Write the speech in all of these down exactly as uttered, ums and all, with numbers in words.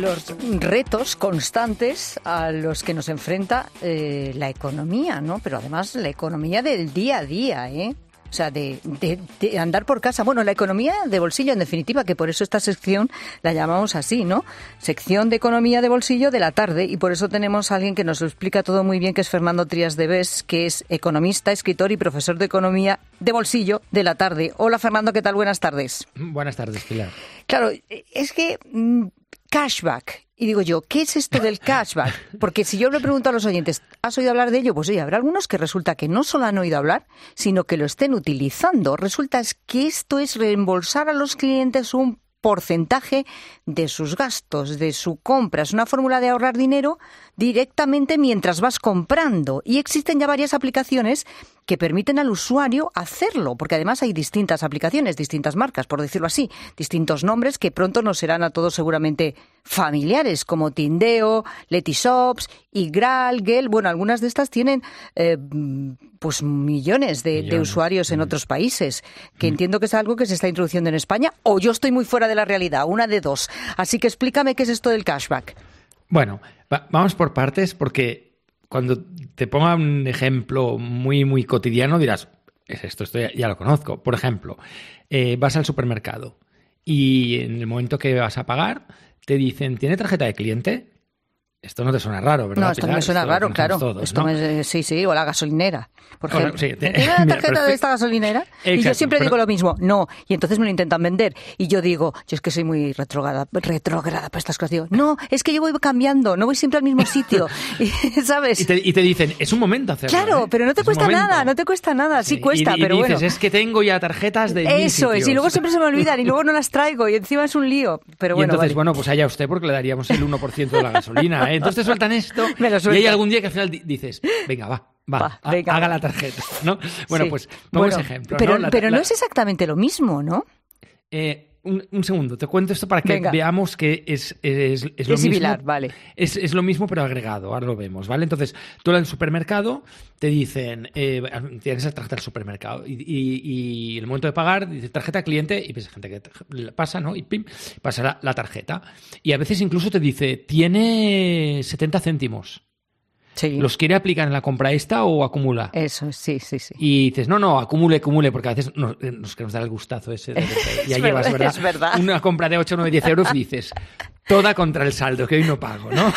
los retos constantes a los que nos enfrenta eh, la economía, ¿no? Pero además la economía del día a día, ¿eh? O sea, de, de, de andar por casa. Bueno, la economía de bolsillo, en definitiva, que por eso esta sección la llamamos así, ¿no? Sección de economía de bolsillo de la tarde, y por eso tenemos a alguien que nos lo explica todo muy bien, que es Fernando Trías de Bes, que es economista, escritor y profesor de economía de bolsillo de la tarde. Hola, Fernando, ¿qué tal? Buenas tardes. Buenas tardes, Pilar. Claro, es que mmm, cashback. Y digo yo, ¿qué es esto del cashback? Porque si yo le pregunto a los oyentes, ¿has oído hablar de ello? Pues oye, habrá algunos que resulta que no solo han oído hablar, sino que lo estén utilizando. Resulta que esto es reembolsar a los clientes un porcentaje de sus gastos, de su compra. Es una fórmula de ahorrar dinero directamente mientras vas comprando. Y existen ya varias aplicaciones que permiten al usuario hacerlo, porque además hay distintas aplicaciones, distintas marcas, por decirlo así, distintos nombres que pronto nos serán a todos seguramente familiares, como Tindeo, Letyshops, Igral, Gel. Bueno, algunas de estas tienen eh, pues millones de, millones de usuarios en mm. otros países, que mm. entiendo que es algo que se está introduciendo en España, o yo estoy muy fuera de la realidad, una de dos. Así que explícame qué es esto del cashback. Bueno, va, vamos por partes, porque cuando te ponga un ejemplo muy, muy cotidiano dirás, es esto, esto ya, ya lo conozco. Por ejemplo, eh, vas al supermercado y en el momento que vas a pagar te dicen, ¿tiene tarjeta de cliente? Esto no te suena raro, ¿verdad? No, esto Pilar? me suena esto raro, claro. Todos, esto ¿no? me, sí, sí, o la gasolinera. Por ejemplo, sí, te, ¿tiene la tarjeta mira, de esta gasolinera? Exacto, y yo siempre pero, digo lo mismo, no. Y entonces me lo intentan vender. Y yo digo, yo es que soy muy retrógrada, retrógrada para estas cosas. Digo, no, es que yo voy cambiando, no voy siempre al mismo sitio. ¿Sabes? Y te, y te dicen, es un momento hacerlo. Claro, ¿eh? pero no te es cuesta nada, no te cuesta nada. Sí, sí cuesta, y, y pero dices, bueno. es que tengo ya tarjetas de mil Eso es, sitios. y luego siempre se me olvidan y luego no las traigo y encima es un lío. Pero y bueno, entonces, vale. bueno, pues allá usted porque le daríamos el uno por ciento de la gasolina, ¿eh? Entonces te sueltan esto me lo y hay algún día que al final dices, venga, va, va, va a, venga, haga va. la tarjeta, ¿no? Bueno, sí. pues vamos bueno, ejemplo. Pero, ¿no? La, pero la, no es exactamente lo mismo, ¿no? Eh, un, un segundo, te cuento esto para que venga. veamos que es, es, es, es lo es similar, mismo. Vale. Es, es lo mismo, pero agregado. Ahora lo vemos, ¿vale? Entonces, tú en el supermercado te dicen, eh, tienes la tarjeta del supermercado y, y, y en el momento de pagar, dice tarjeta cliente y ves gente que pasa, ¿no? Y pim, pasa la, la tarjeta. Y a veces incluso te dice, tiene setenta céntimos. Sí. ¿Los quiere aplicar en la compra esta o acumula? Eso, sí, sí, sí. Y dices, no, no, acumule, acumule, porque a veces nos, nos queremos dar el gustazo ese. De, de, de, ya llevas, ¿verdad? Es verdad. Una compra de ocho, nueve, diez euros y dices, toda contra el saldo, que hoy no pago, ¿no?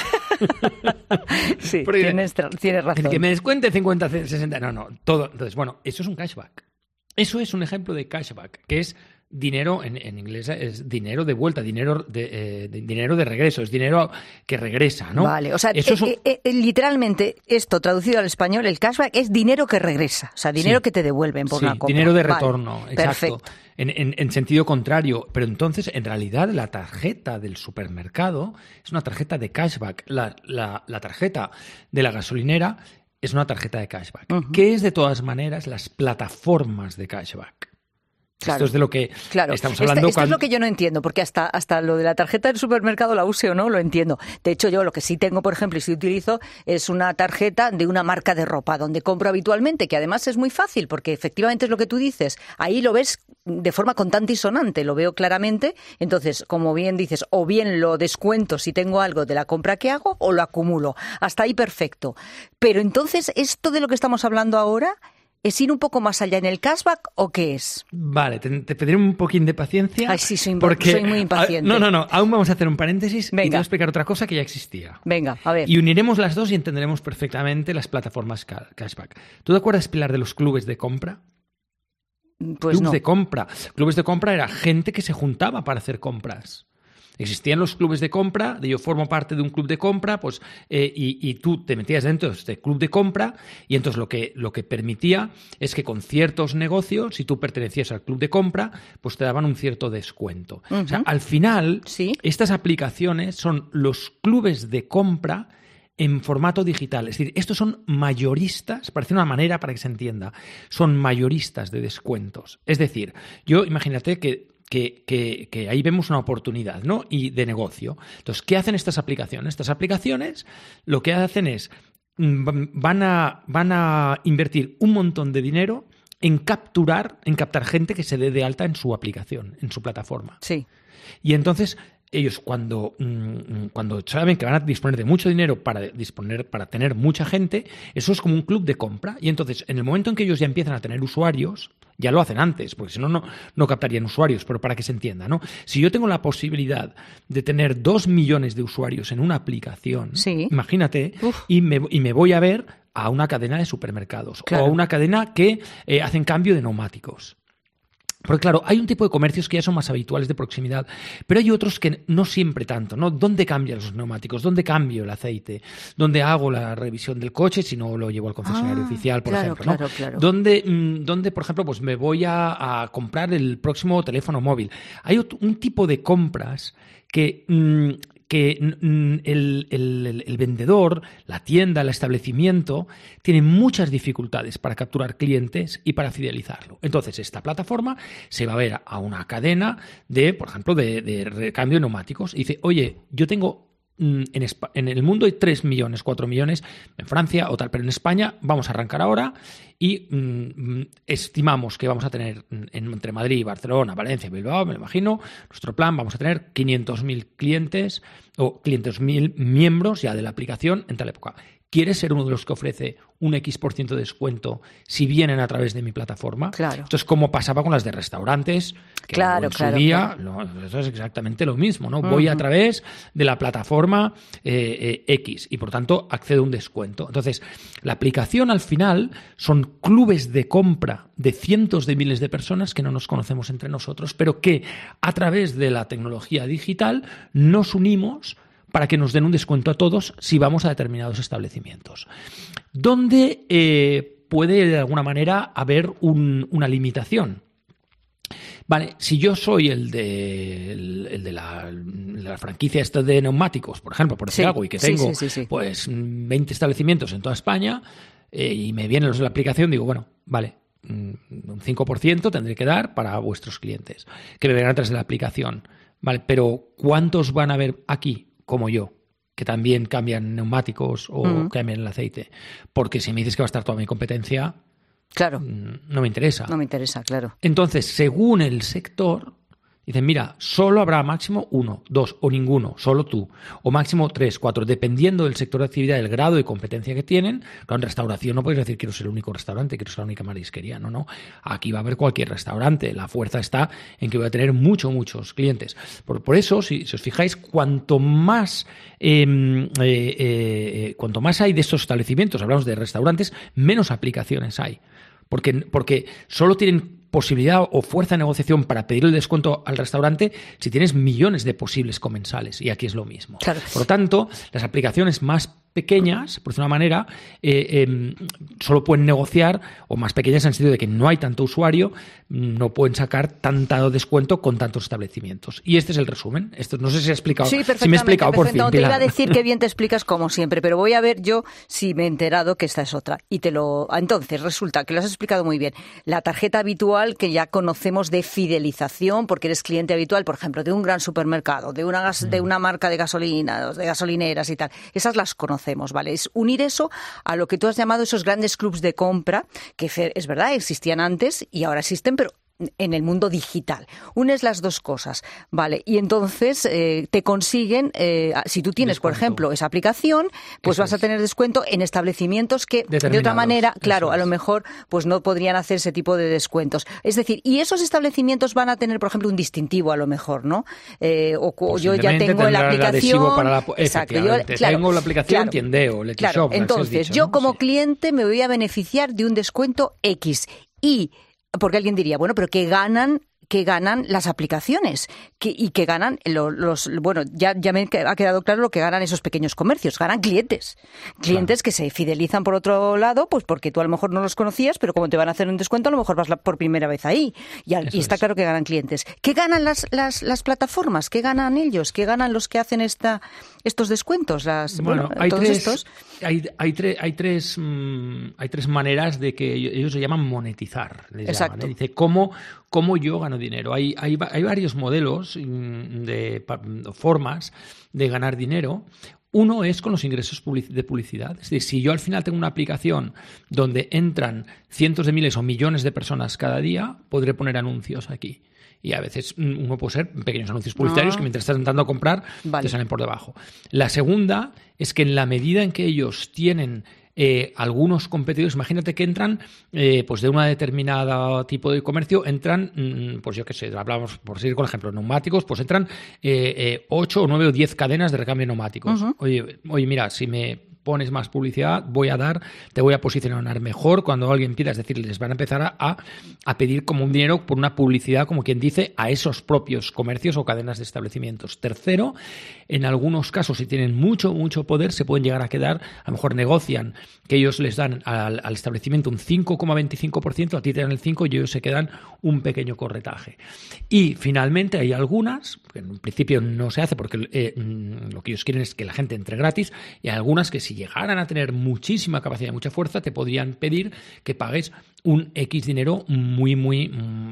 Sí, tienes, tienes razón. Que me descuente cincuenta, sesenta, no, no, todo. Entonces, bueno, eso es un cashback. Eso es un ejemplo de cashback, que es dinero, en, en inglés es dinero de vuelta, dinero de, eh, de, dinero de regreso, es dinero que regresa, ¿no? Vale, o sea, Eso eh, es un... eh, eh, literalmente esto traducido al español, el cashback es dinero que regresa, o sea, dinero sí. que te devuelven por sí, una compra. Dinero de retorno, vale, exacto. Perfecto. En, en, en sentido contrario, pero entonces en realidad la tarjeta del supermercado es una tarjeta de cashback, la, la, la tarjeta de la gasolinera es una tarjeta de cashback. Uh-huh. ¿Qué es de todas maneras las plataformas de cashback? Claro, esto es de lo que claro. estamos hablando. Esto, esto cuando... es lo que yo no entiendo, porque hasta, hasta lo de la tarjeta del supermercado, la use o no, lo entiendo. De hecho, yo lo que sí tengo, por ejemplo, y sí utilizo, es una tarjeta de una marca de ropa, donde compro habitualmente, que además es muy fácil, porque efectivamente es lo que tú dices. Ahí lo ves de forma contante y sonante, lo veo claramente. Entonces, como bien dices, o bien lo descuento si tengo algo de la compra que hago, o lo acumulo. Hasta ahí perfecto. Pero entonces, ¿esto de lo que estamos hablando ahora ¿es ir un poco más allá en el cashback o qué es? Vale, te, te pediré un poquín de paciencia. Ay, sí, soy, porque, soy muy impaciente. A, no, no, no, aún vamos a hacer un paréntesis. Venga. Y te voy a explicar otra cosa que ya existía. Venga, a ver. Y uniremos las dos y entenderemos perfectamente las plataformas cashback. ¿Tú te acuerdas, Pilar, de los clubes de compra? Pues clubes no. de compra. Clubes de compra era gente que se juntaba para hacer compras. Existían los clubes de compra, yo formo parte de un club de compra, pues eh, y, y tú te metías dentro de este club de compra y entonces lo que, lo que permitía es que con ciertos negocios, si tú pertenecías al club de compra, pues te daban un cierto descuento. Uh-huh. O sea, al final, ¿sí? Estas aplicaciones son los clubes de compra en formato digital. Es decir, estos son mayoristas, parece una manera para que se entienda, son mayoristas de descuentos. Es decir, yo imagínate que Que, que, que ahí vemos una oportunidad, ¿no? Y de negocio. Entonces, ¿qué hacen estas aplicaciones? Estas aplicaciones lo que hacen es van a, van a invertir un montón de dinero en capturar, en captar gente que se dé de alta en su aplicación, en su plataforma. Sí. Y entonces ellos cuando, cuando saben que van a disponer de mucho dinero para disponer, para tener mucha gente, eso es como un club de compra. Y entonces, en el momento en que ellos ya empiezan a tener usuarios, ya lo hacen antes, porque si no, no, no captarían usuarios, pero para que se entienda, ¿no? Si yo tengo la posibilidad de tener dos millones de usuarios en una aplicación, sí. imagínate, y me, y me voy a ver a una cadena de supermercados claro. o a una cadena que eh, hacen cambio de neumáticos. Porque claro, hay un tipo de comercios que ya son más habituales de proximidad, pero hay otros que no siempre tanto, ¿no? ¿Dónde cambian los neumáticos? ¿Dónde cambio el aceite? ¿Dónde hago la revisión del coche si no lo llevo al concesionario ah, oficial, por claro, ejemplo? ¿no? Claro, claro. ¿Dónde, ¿Dónde, por ejemplo, pues me voy a, a comprar el próximo teléfono móvil? Hay un tipo de compras que... Mmm, que el, el, el vendedor, la tienda, el establecimiento, tiene muchas dificultades para capturar clientes y para fidelizarlo. Entonces, esta plataforma se va a ver a una cadena de, por ejemplo, de, de recambio de neumáticos y dice, oye, yo tengo... En, Espa- en el mundo hay tres millones, cuatro millones en Francia o tal, pero en España vamos a arrancar ahora y mm, estimamos que vamos a tener en, entre Madrid, Barcelona, Valencia, Bilbao, me lo imagino, nuestro plan, vamos a tener quinientos mil clientes o quinientos mil miembros ya de la aplicación en tal época. ¿Quieres ser uno de los que ofrece un X por ciento de descuento si vienen a través de mi plataforma? Claro. Esto es como pasaba con las de restaurantes, que claro, en su claro, día, claro. No, eso es exactamente lo mismo, ¿no? Uh-huh. Voy a través de la plataforma eh, eh, X y, por tanto, accedo a un descuento. Entonces, la aplicación al final son clubes de compra de cientos de miles de personas que no nos conocemos entre nosotros, pero que a través de la tecnología digital nos unimos para que nos den un descuento a todos si vamos a determinados establecimientos. ¿Dónde eh, puede de alguna manera haber un, una limitación? Vale, si yo soy el de, el, el de la, la franquicia esta de neumáticos, por ejemplo, por decir sí, algo, y que tengo sí, sí, sí, sí. pues veinte establecimientos en toda España eh, y me vienen los de la aplicación, digo, bueno, vale, un cinco por ciento tendré que dar para vuestros clientes que me vengan a través de la aplicación. Vale, pero ¿cuántos van a haber aquí? Como yo, que también cambian neumáticos o uh-huh. cambian el aceite. Porque si me dices que va a estar toda mi competencia, claro, no me interesa. No me interesa, claro. Entonces, según el sector, dicen, mira, solo habrá máximo uno, dos o ninguno, solo tú. O máximo tres, cuatro, dependiendo del sector de actividad, del grado de competencia que tienen. Claro, en restauración no puedes decir quiero ser el único restaurante, quiero ser la única marisquería. No, no. Aquí va a haber cualquier restaurante. La fuerza está en que voy a tener muchos, muchos clientes. Por, por eso, si, si os fijáis, cuanto más, eh, eh, eh, cuanto más hay de estos establecimientos, hablamos de restaurantes, menos aplicaciones hay. Porque, porque solo tienen posibilidad o fuerza de negociación para pedir el descuento al restaurante si tienes millones de posibles comensales, y aquí es lo mismo. Claro. Por lo tanto, las aplicaciones más pequeñas, por decir una manera, eh, eh, solo pueden negociar, o más pequeñas en el sentido de que no hay tanto usuario, no pueden sacar tanto descuento con tantos establecimientos. Y este es el resumen. Esto no sé si he explicado. Sí, perfectamente. Si me he explicado por fin, no, te iba a decir que bien te explicas como siempre, pero voy a ver yo si me he enterado que esta es otra. Y te lo. Entonces, resulta que lo has explicado muy bien. La tarjeta habitual que ya conocemos de fidelización, porque eres cliente habitual, por ejemplo, de un gran supermercado, de una gas, mm. de una marca de gasolina, de gasolineras y tal. Esas las conocemos. ¿Vale? Es unir eso a lo que tú has llamado esos grandes clubs de compra, que es verdad, existían antes y ahora existen, pero en el mundo digital. Unes las dos cosas, ¿vale? Y entonces eh, te consiguen, eh, si tú tienes, descuento. Por ejemplo, esa aplicación, pues eso vas es. a tener descuento en establecimientos que de otra manera, claro, eso a lo mejor pues no podrían hacer ese tipo de descuentos. Es decir, y esos establecimientos van a tener, por ejemplo, un distintivo a lo mejor, ¿no? Eh, o, o yo ya tengo la aplicación. Para la, exacto, yo, claro, tengo la aplicación claro, Tiendeo, Letishop. Claro, entonces, dicho, yo ¿no? como sí. cliente me voy a beneficiar de un descuento X y porque alguien diría, bueno, pero ¿qué ganan, qué ganan las aplicaciones? ¿Qué, y qué ganan los, los bueno, ya, ya me ha quedado claro lo que ganan esos pequeños comercios. Ganan clientes. Clientes claro. que se fidelizan por otro lado, pues porque tú a lo mejor no los conocías, pero como te van a hacer un descuento, a lo mejor vas la, por primera vez ahí. Y, al, y está es. claro que ganan clientes. ¿Qué ganan las, las, las plataformas? ¿Qué ganan ellos? ¿Qué ganan los que hacen esta, estos descuentos? Las, bueno, bueno, hay todos tres, estos. Hay, hay, tre, hay, tres, mmm, hay tres maneras de que ellos se llaman monetizar. Les Exacto. Llaman, ¿eh? Dice, ¿cómo, ¿cómo yo gano dinero? Hay, hay, hay varios modelos de formas de ganar dinero. Uno es con los ingresos de publicidad. Es decir, si yo al final tengo una aplicación donde entran cientos de miles o millones de personas cada día, podré poner anuncios aquí. y a veces uno puede ser pequeños anuncios publicitarios ah. que mientras estás intentando comprar vale. te salen por debajo. La segunda es que en la medida en que ellos tienen Eh, algunos competidores, imagínate que entran eh, pues de una determinada tipo de comercio, entran, mmm, pues yo qué sé, hablamos por seguir con el ejemplo, neumáticos, pues entran eh, eh, ocho o nueve o diez cadenas de recambio de neumáticos. Uh-huh. Oye, oye, mira, si me pones más publicidad, voy a dar, te voy a posicionar mejor cuando alguien pida, es decir, les van a empezar a, a, a pedir como un dinero por una publicidad, como quien dice, a esos propios comercios o cadenas de establecimientos. Tercero, en algunos casos, si tienen mucho, mucho poder, se pueden llegar a quedar, a lo mejor negocian que ellos les dan al, al establecimiento un cinco coma veinticinco por ciento, a ti te dan el cinco por ciento y ellos se quedan un pequeño corretaje. Y finalmente hay algunas, que en principio no se hace porque eh, lo que ellos quieren es que la gente entre gratis, y hay algunas que si llegaran a tener muchísima capacidad y mucha fuerza, te podrían pedir que pagues un X dinero muy, muy,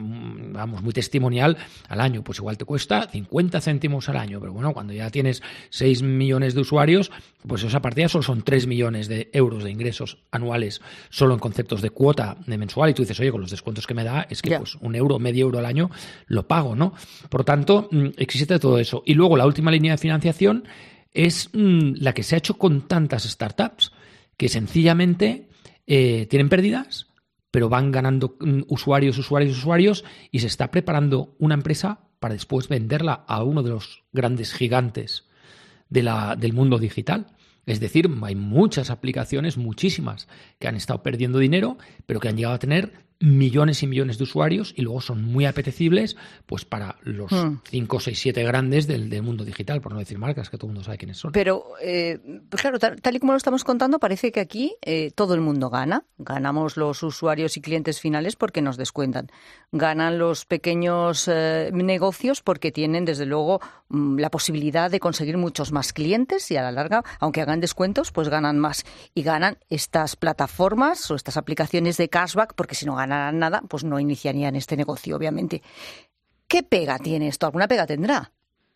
vamos, muy testimonial al año. Pues igual te cuesta cincuenta céntimos al año, pero bueno, cuando ya tienes seis millones de usuarios, pues esa partida solo son tres millones de euros de ingresos anuales, solo en conceptos de cuota de mensual, y tú dices, oye, con los descuentos que me da, es que yeah. pues un euro, medio euro al año lo pago, ¿no? Por tanto, existe todo eso. Y luego la última línea de financiación es mmm, la que se ha hecho con tantas startups, que sencillamente eh, tienen pérdidas, pero van ganando mmm, usuarios, usuarios, usuarios, y se está preparando una empresa para después venderla a uno de los grandes gigantes de la, del mundo digital. Es decir, hay muchas aplicaciones, muchísimas, que han estado perdiendo dinero, pero que han llegado a tener millones y millones de usuarios y luego son muy apetecibles pues para los cinco, seis, siete grandes del, del mundo digital, por no decir marcas, que todo el mundo sabe quiénes son. Pero, eh, pues claro, tal, tal y como lo estamos contando, parece que aquí eh, todo el mundo gana. Ganamos los usuarios y clientes finales porque nos descuentan. Ganan los pequeños eh, negocios porque tienen, desde luego, mmm, la posibilidad de conseguir muchos más clientes y a la larga, aunque hagan descuentos, pues ganan más. Y ganan estas plataformas o estas aplicaciones de cashback porque si no ganan nada, pues no iniciarían este negocio, obviamente. ¿Qué pega tiene esto? ¿Alguna pega tendrá?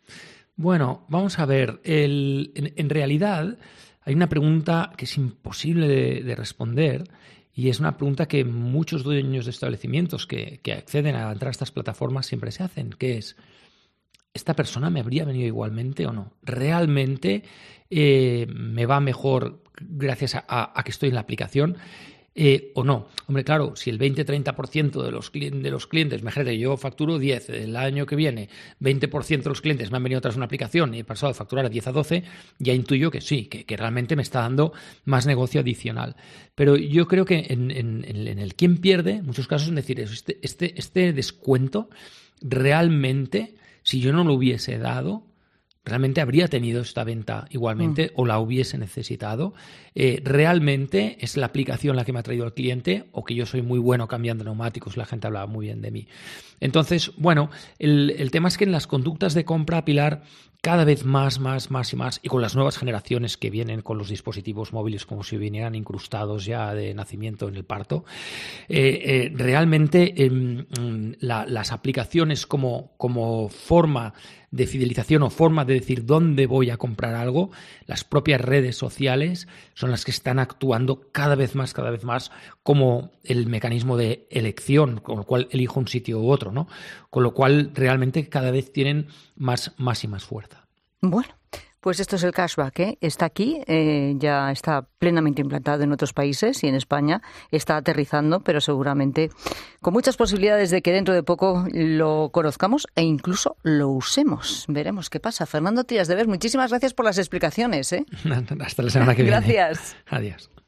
Bueno, vamos a ver. El, en, en realidad hay una pregunta que es imposible de, de responder y es una pregunta que muchos dueños de establecimientos que, que acceden a entrar a estas plataformas siempre se hacen, que es, ¿esta persona me habría venido igualmente o no? ¿Realmente eh, me va mejor gracias a, a, a que estoy en la aplicación? Eh, o no. Hombre, claro, si el veinte a treinta por ciento de los, de los clientes, imagínate, yo facturo diez, el año que viene veinte por ciento de los clientes me han venido tras una aplicación y he pasado de facturar a diez a doce, ya intuyo que sí, que, que realmente me está dando más negocio adicional. Pero yo creo que en, en, en el quién pierde, en muchos casos, es decir, este, este, este descuento realmente, si yo no lo hubiese dado, realmente habría tenido esta venta igualmente mm. o la hubiese necesitado. Eh, realmente es la aplicación la que me ha traído al cliente o que yo soy muy bueno cambiando neumáticos, la gente hablaba muy bien de mí. Entonces, bueno, el, el tema es que en las conductas de compra, Pilar, cada vez más, más, más y más, y con las nuevas generaciones que vienen con los dispositivos móviles como si vinieran incrustados ya de nacimiento en el parto, eh, eh, realmente eh, la, las aplicaciones como, como forma de fidelización o forma de decir dónde voy a comprar algo, las propias redes sociales son las que están actuando cada vez más, cada vez más como el mecanismo de elección, con lo cual elijo un sitio u otro, ¿no? Con lo cual realmente cada vez tienen más, más y más fuerza. Bueno, pues esto es el cashback, ¿eh? Está aquí, eh, ya está plenamente implantado en otros países y en España está aterrizando, pero seguramente con muchas posibilidades de que dentro de poco lo conozcamos e incluso lo usemos. Veremos qué pasa. Fernando Trías de Bes, muchísimas gracias por las explicaciones, ¿eh? Hasta la semana que viene. Gracias. Adiós.